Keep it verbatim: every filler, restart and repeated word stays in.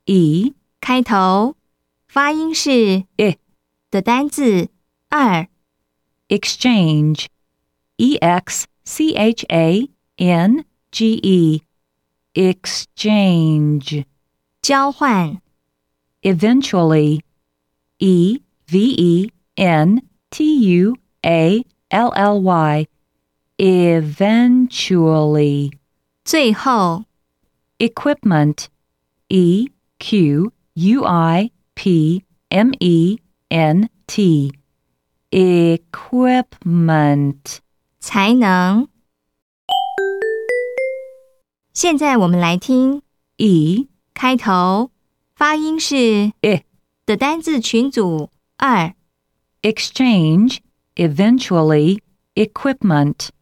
e 开头，发音是 i 的单字二 exchange e x c h a n g e exchange 交换 eventually e v e n t u a l l y eventually 最后 equipment e q u i p m e n t equipment 才能。现在我们来听 e 开头，发音是 i 的单字群组二 exchange eventually equipment